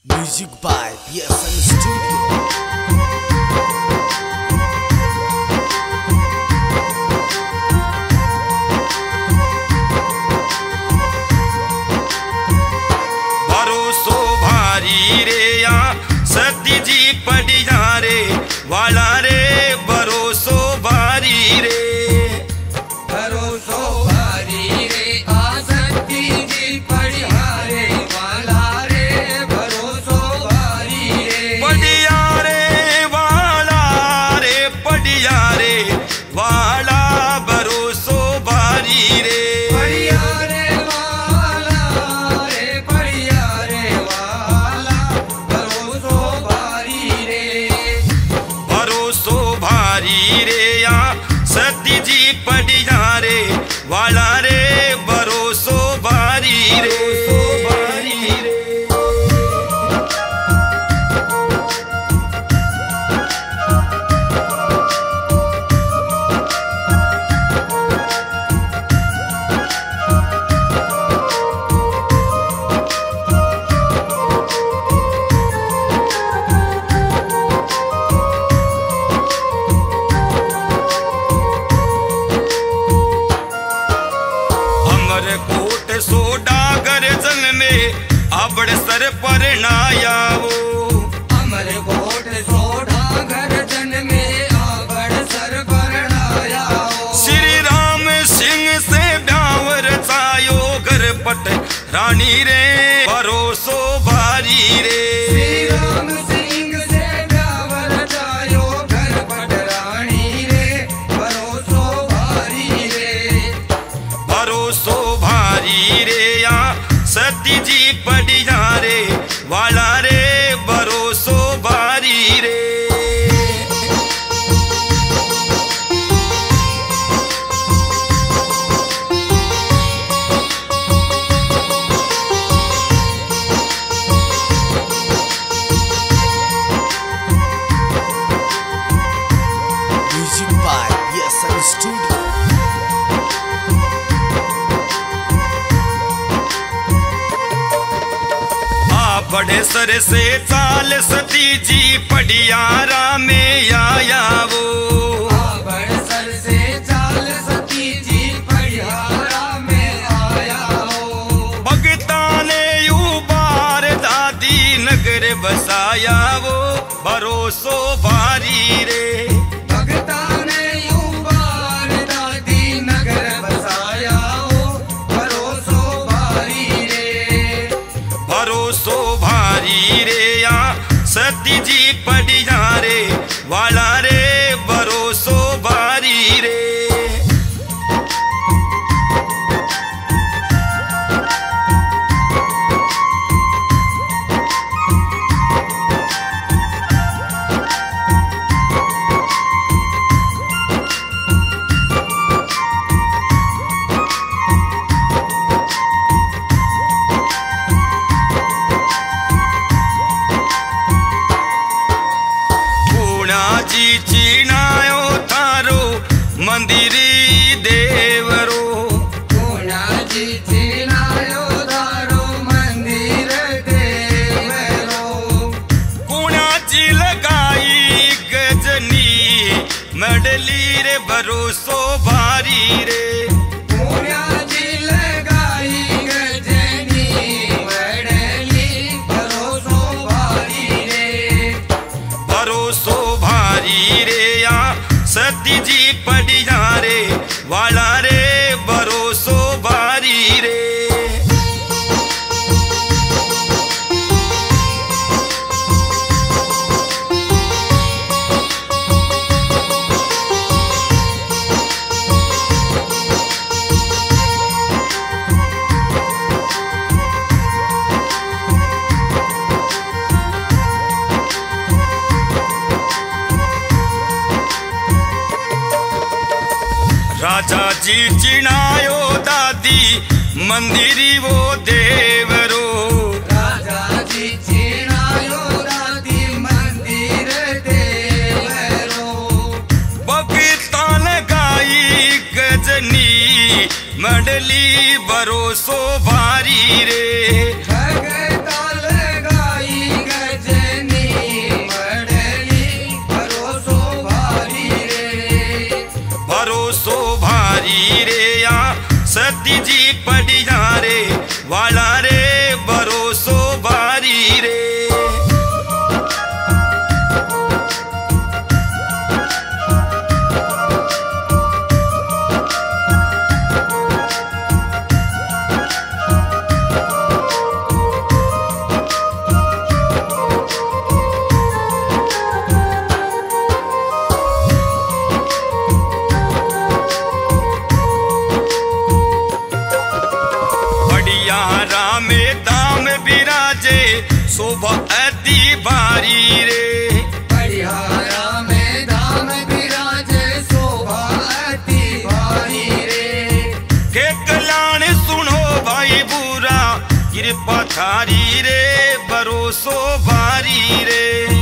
Music by PSM Studio. भरोसो भारी रे या सती जी पड़िया रे वाला रे भरोसो भारी रे। भरोसो भारी रे आ सती जी पड़िया रे वाला रे भरोसो भारी रे। पड़िया रे वाला रे पड़िया रे वाला भरोसो भारी रे। पड़िया रे वाला रे पड़िया रे वाला भरोसो भारी रे। भरोसो भारी रे या सती जी पड़िया रे वाला रे भरोसो भारी रे। कोट सो डागर जंग में अबड़ सर पर नायावो। अमर कोट सोढ़ा घर जन में आबड़ सर पर नायावो। श्री राम सिंह से ब्यावर चायो घर पट रानी रे भरोसो भारी रे। श्री राम सिंह से ब्यावर चायो घर पट रानी रे भरोसो भारी रे। भरोसो भारी रे या सती जी पड़िया रे वाला रे भरोसो भारी रे। Music by PSM Studio. बड़े सर से चाल सती जी पड़ियारा में आया वो। आबड़ सर से चाल सती जी पड़ियारा में आया हो। भगता ने यू बार दादी नगर बसाया वो भरोसो भारी रे। भगता ने यूं बार दादी नगर बसाया हो भरोसो भारी रे। भरोसो भारी रे या सती जी पड़िया रे वाला रे भरोसो भारी रे। जी चीनायो थारो मंदिरी देवरो। पूना जी चीनायो थारो मंदिर देवरो। कुणा जी लगाई गजनी मडली रे भरोसो भारी रे। पूना जी लगाई गजनी मडली भरोसो भारी रे। भरोसो भारी रे या सती जी पड़िया रे वाला रे भरोसो भारी रे। राजा जी चिनायो दादी मंदिरी वो देवरो। राजा जी चीनायो दादी मंदिर देवरो। भगता लगाई गजनी मडली भरोसो भारी रे। भगता लगाई भरोसो भारी रे।